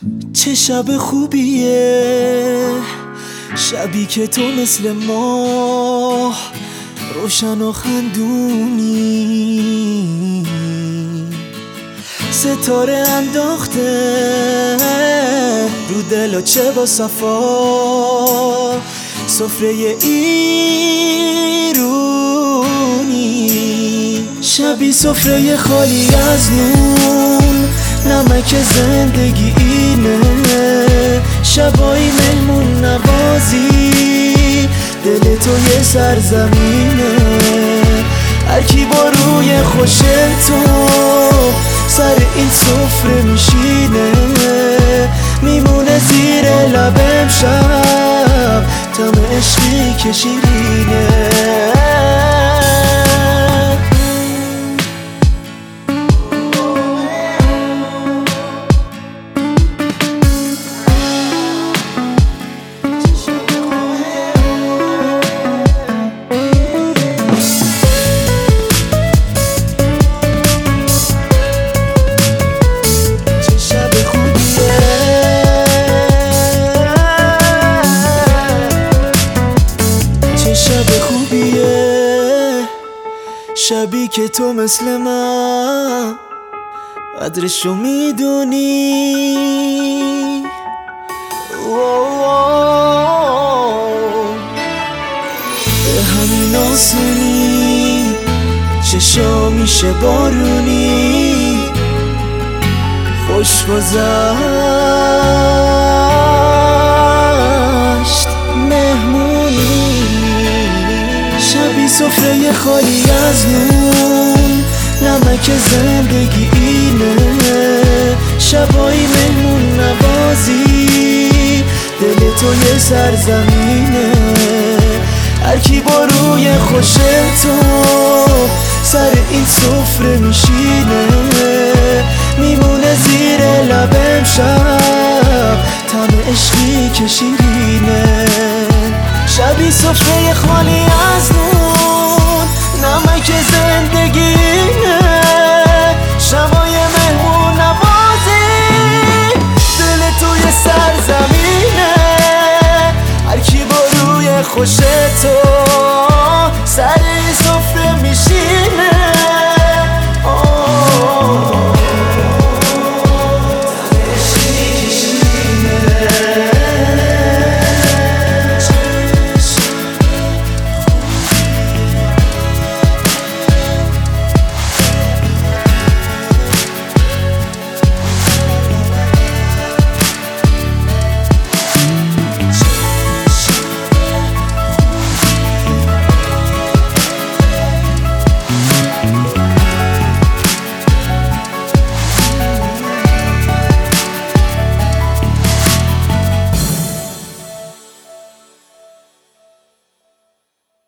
چه شب خوبیه، شبی که تو مثل ماه روشن و خندونی، ستاره انداخته رو دل و چه با صفا، سفره ایرونی، شبی سفره خالی از نون، نمک زندگی اینه، شبایی مهمون نوازی، دل تو یه سرزمینه، هرکی با روی خوش تو سر این سفره میشینه، میمونه زیر لبم شب طعم عشقی که شیرینه. شبی که تو مثل من قدرشو میدونی، به همین آسونی چشا میشه بارونی، خوش گذشت مهمونی، شبی سفره خالی از نون، نمک زندگی اینه، شبایی مهمون نوازی، دل تو یه سرزمینه، هرکی با روی خوش تو سر این سفره میشینه، میمونه زیر لبم شب طعم عشقی که شیرینه، شبی سفره خالی از نون، نمک زندگینه، شبای مهمون نوازی، دل توی سرزمینه، هرکی با روی خوش تو